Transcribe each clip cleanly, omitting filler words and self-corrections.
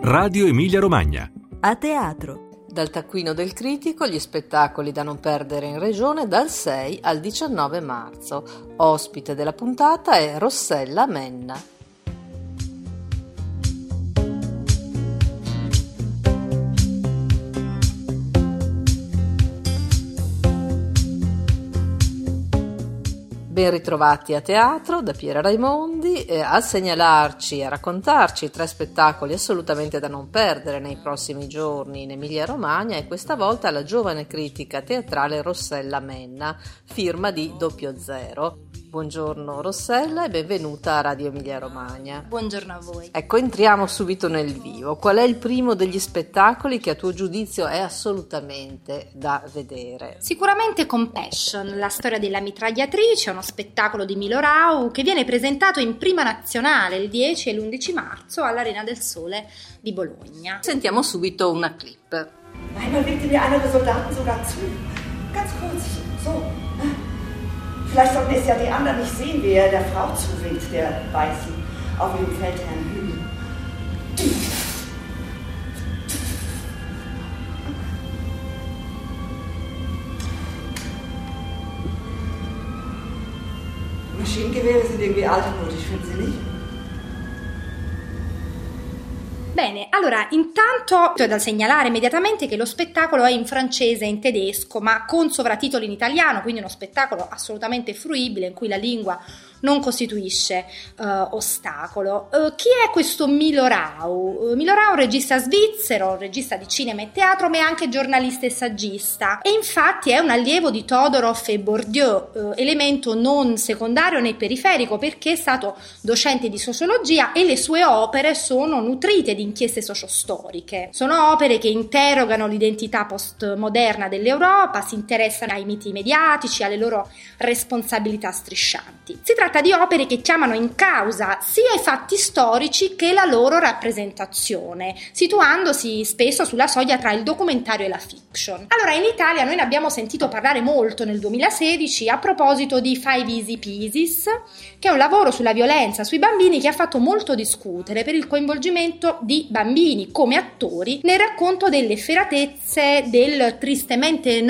Radio Emilia Romagna. A teatro. Dal taccuino del critico, gli spettacoli da non perdere in regione dal 6 al 19 marzo. Ospite della puntata è Rossella Menna. Ben ritrovati a teatro da Piera Raimondi, a segnalarci e a raccontarci 3 spettacoli assolutamente da non perdere nei prossimi giorni in Emilia Romagna, e questa volta la giovane critica teatrale Rossella Menna, firma di 00. Buongiorno Rossella e benvenuta a Radio Emilia Romagna. Buongiorno a voi. Ecco, entriamo subito nel vivo. Qual è il primo degli spettacoli che a tuo giudizio è assolutamente da vedere? Sicuramente Compassion, la storia della mitragliatrice, uno spettacolo di Milo Rau che viene presentato in prima nazionale il 10 e l'11 marzo all'Arena del Sole di Bologna. Sentiamo subito una clip. Einmal winkte mir einer der Soldaten sogar zu. Ganz kurz, so. Vielleicht sollten es ja die anderen nicht sehen, wie er der Frau zuwinkt, der Weißen, auf dem Feldherrn Hügel. Maschinengewehre sind irgendwie altmodisch, finden Sie nicht? Bene, allora intanto è da segnalare immediatamente che lo spettacolo è in francese e in tedesco, ma con sovratitoli in italiano, quindi uno spettacolo assolutamente fruibile in cui la lingua non costituisce ostacolo. Chi è questo Milo Rau? Milo Rau è un regista svizzero, un regista di cinema e teatro, ma è anche giornalista e saggista, e infatti è un allievo di Todorov e Bourdieu, elemento non secondario né periferico perché è stato docente di sociologia e le sue opere sono nutrite di inchieste sociostoriche. Sono opere che interrogano l'identità postmoderna dell'Europa, si interessano ai miti mediatici, alle loro responsabilità striscianti. Si tratta di opere che chiamano in causa sia i fatti storici che la loro rappresentazione, situandosi spesso sulla soglia tra il documentario e la fiction. Allora, in Italia noi ne abbiamo sentito parlare molto nel 2016 a proposito di Five Easy Pieces, che è un lavoro sulla violenza sui bambini che ha fatto molto discutere per il coinvolgimento di bambini come attori nel racconto delle efferatezze della tristemente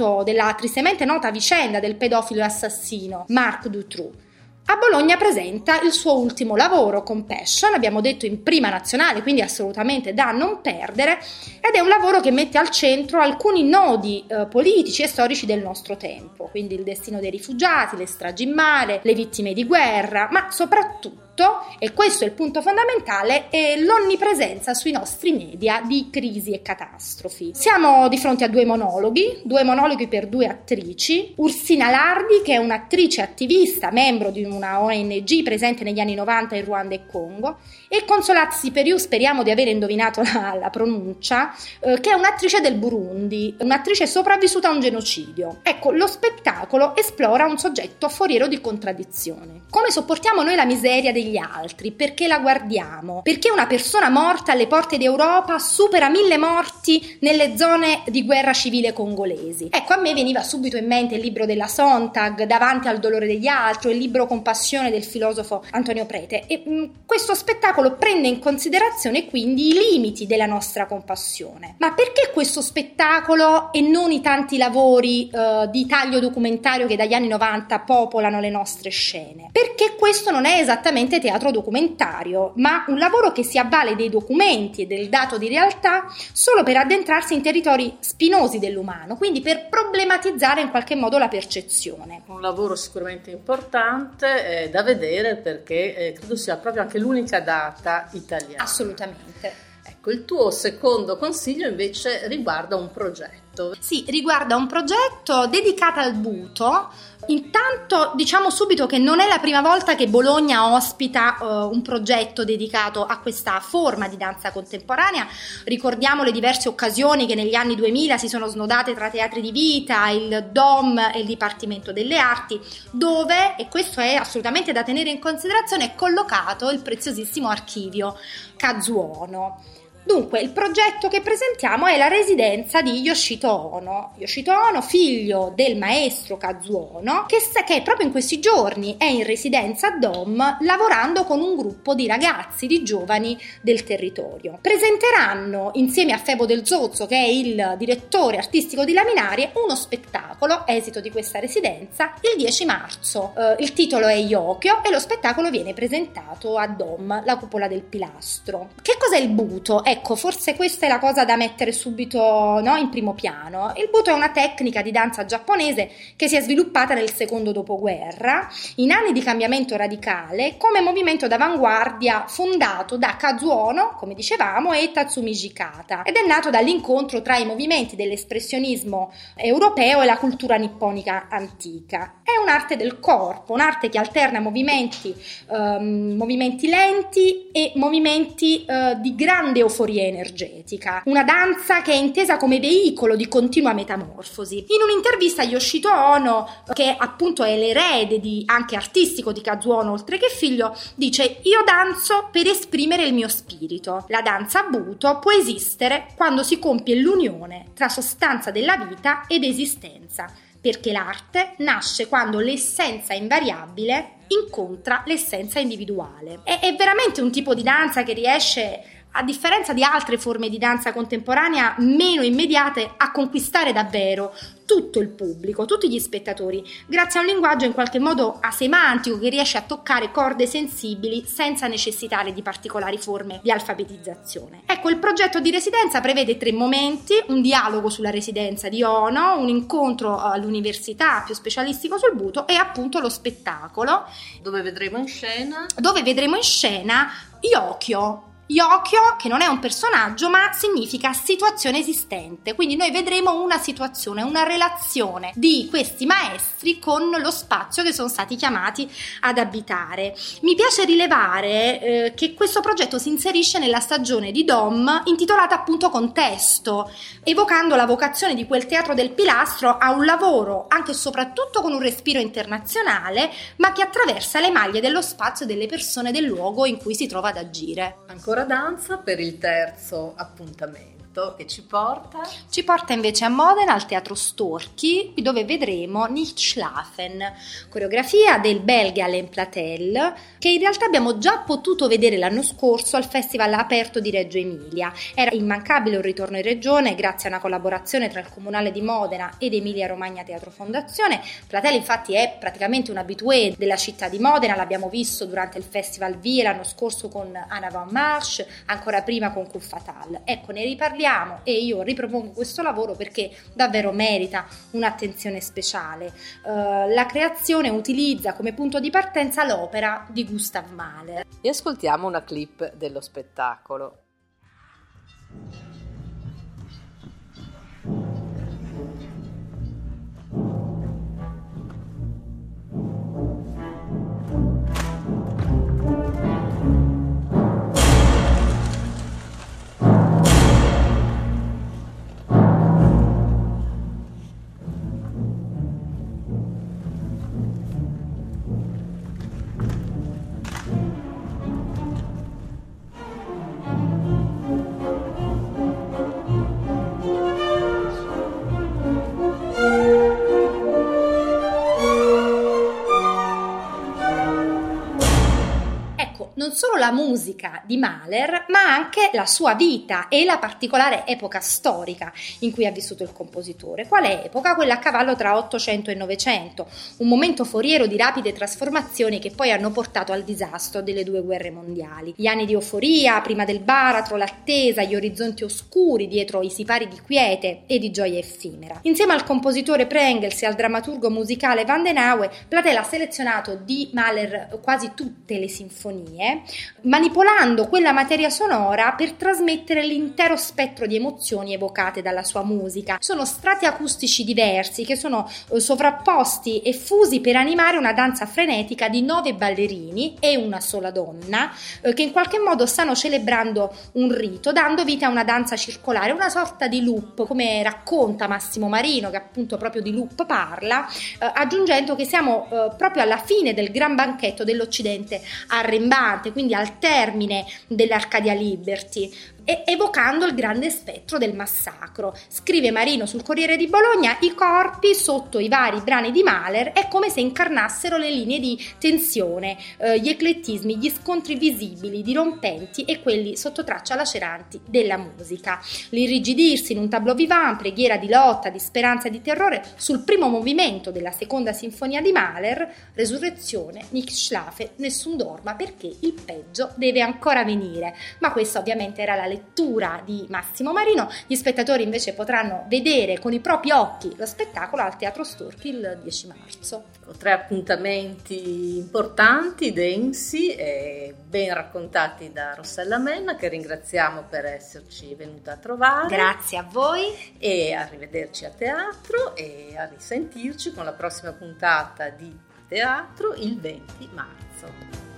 nota vicenda del pedofilo e assassino Marc Dutroux. A Bologna presenta il suo ultimo lavoro, Compassion, abbiamo detto in prima nazionale, quindi assolutamente da non perdere, ed è un lavoro che mette al centro alcuni nodi politici e storici del nostro tempo, quindi il destino dei rifugiati, le stragi in mare, le vittime di guerra, ma soprattutto, e questo è il punto fondamentale, è l'onnipresenza sui nostri media di crisi e catastrofi. Siamo di fronte a due monologhi per 2 attrici, Ursina Lardi, che è un'attrice attivista, membro di una ONG presente negli anni 90 in Ruanda e Congo, e Consolat Siperiou, speriamo di aver indovinato la pronuncia, che è un'attrice del Burundi, un'attrice sopravvissuta a un genocidio. Ecco, lo spettacolo esplora un soggetto foriero di contraddizione. Come sopportiamo noi la miseria degli altri? Perché la guardiamo? Perché una persona morta alle porte d'Europa supera 1000 morti nelle zone di guerra civile congolesi? Ecco, a me veniva subito in mente il libro della Sontag, Davanti al dolore degli altri, o il libro Compassione del filosofo Antonio Prete, e questo spettacolo prende in considerazione quindi i limiti della nostra compassione. Ma perché questo spettacolo e non i tanti lavori di taglio documentario che dagli anni 90 popolano le nostre scene? Perché questo non è esattamente teatro documentario, ma un lavoro che si avvale dei documenti e del dato di realtà solo per addentrarsi in territori spinosi dell'umano, quindi per problematizzare in qualche modo la percezione. Un lavoro sicuramente importante da vedere, perché credo sia proprio anche l'unica data italiana. Assolutamente. Ecco, il tuo secondo consiglio invece riguarda un progetto. Sì, riguarda un progetto dedicato al buto. Intanto diciamo subito che non è la prima volta che Bologna ospita un progetto dedicato a questa forma di danza contemporanea. Ricordiamo le diverse occasioni che negli anni 2000 si sono snodate tra Teatri di Vita, il DOM e il Dipartimento delle Arti, dove, e questo è assolutamente da tenere in considerazione, è collocato il preziosissimo archivio Kazuono. Dunque, il progetto che presentiamo è la residenza di Yoshito Ono. Yoshito Ono, figlio del maestro Kazuo Ono, che proprio in questi giorni è in residenza a Dom lavorando con un gruppo di ragazzi, di giovani del territorio. Presenteranno, insieme a Febo Del Zozzo, che è il direttore artistico di Laminarie, uno spettacolo, esito di questa residenza, il 10 marzo. Il titolo è Yokio e lo spettacolo viene presentato a Dom, la cupola del pilastro. Che cos'è il buto? Ecco, forse questa è la cosa da mettere subito, no, in primo piano. Il buto è una tecnica di danza giapponese che si è sviluppata nel secondo dopoguerra, in anni di cambiamento radicale, come movimento d'avanguardia fondato da Kazuo Ono, come dicevamo, e Tatsumi Jikata, ed è nato dall'incontro tra i movimenti dell'espressionismo europeo e la cultura nipponica antica. È un'arte del corpo, un'arte che alterna movimenti lenti e movimenti di grande euforia energetica, una danza che è intesa come veicolo di continua metamorfosi. In un'intervista Yoshito Ono, che appunto è l'erede anche artistico di Kazuo Ono oltre che figlio, dice: io danzo per esprimere il mio spirito. La danza buto può esistere quando si compie l'unione tra sostanza della vita ed esistenza, perché l'arte nasce quando l'essenza invariabile incontra l'essenza individuale. È veramente un tipo di danza che riesce, a differenza di altre forme di danza contemporanea meno immediate, a conquistare davvero tutto il pubblico, tutti gli spettatori, grazie a un linguaggio in qualche modo asemantico che riesce a toccare corde sensibili senza necessitare di particolari forme di alfabetizzazione. Ecco, il progetto di residenza prevede 3 momenti: un dialogo sulla residenza di Ono, un incontro all'università più specialistico sul buto e appunto lo spettacolo Dove vedremo in scena Yokio. Yokio, che non è un personaggio ma significa situazione esistente, quindi noi vedremo una situazione, una relazione di questi maestri con lo spazio che sono stati chiamati ad abitare. Mi piace rilevare che questo progetto si inserisce nella stagione di Dom intitolata appunto Contesto, evocando la vocazione di quel teatro del pilastro a un lavoro anche e soprattutto con un respiro internazionale, ma che attraversa le maglie dello spazio e delle persone del luogo in cui si trova ad agire. Ancora danza per il terzo appuntamento che ci porta invece a Modena al Teatro Storchi, dove vedremo Nicht Schlafen, coreografia del belga Alain Platel, che in realtà abbiamo già potuto vedere l'anno scorso al Festival Aperto di Reggio Emilia. Era immancabile un ritorno in regione grazie a una collaborazione tra il Comunale di Modena ed Emilia Romagna Teatro Fondazione. Platel infatti è praticamente un habitué della città di Modena, l'abbiamo visto durante il Festival Vie l'anno scorso con Anna Van Marche, ancora prima con Coup Fatal. Ecco, ne riparliamo e io ripropongo questo lavoro perché davvero merita un'attenzione speciale. La creazione utilizza come punto di partenza l'opera di Gustav Mahler. e ascoltiamo una clip dello spettacolo. Non solo la musica di Mahler, ma anche la sua vita e la particolare epoca storica in cui ha vissuto il compositore. Qual è epoca? Quella a cavallo tra 800 e 900, un momento foriero di rapide trasformazioni che poi hanno portato al disastro delle 2 guerre mondiali. Gli anni di euforia, prima del baratro, l'attesa, gli orizzonti oscuri dietro i sipari di quiete e di gioia effimera. Insieme al compositore Prengels e al drammaturgo musicale Van den Aue, Platel ha selezionato di Mahler quasi tutte le sinfonie, manipolando quella materia sonora per trasmettere l'intero spettro di emozioni evocate dalla sua musica. Sono strati acustici diversi che sono sovrapposti e fusi per animare una danza frenetica di 9 ballerini e una sola donna che in qualche modo stanno celebrando un rito, dando vita a una danza circolare, una sorta di loop, come racconta Massimo Marino, che appunto proprio di loop parla, aggiungendo che siamo proprio alla fine del gran banchetto dell'Occidente arrembante, quindi al termine dell'Arcadia Liberty. evocando il grande spettro del massacro. Scrive Marino sul Corriere di Bologna: i corpi sotto i vari brani di Mahler è come se incarnassero le linee di tensione, gli eclettismi, gli scontri visibili, dirompenti e quelli sotto traccia laceranti della musica. L'irrigidirsi in un tableau vivant, preghiera di lotta, di speranza e di terrore sul primo movimento della seconda sinfonia di Mahler, resurrezione, nicht schlafe, nessun dorma, perché il peggio deve ancora venire. Ma questa ovviamente era la lettura di Massimo Marino. Gli spettatori invece potranno vedere con i propri occhi lo spettacolo al Teatro Storchi il 10 marzo. 3 appuntamenti importanti, densi e ben raccontati da Rossella Menna, che ringraziamo per esserci venuta a trovare. Grazie a voi e arrivederci a teatro e a risentirci con la prossima puntata di teatro il 20 marzo.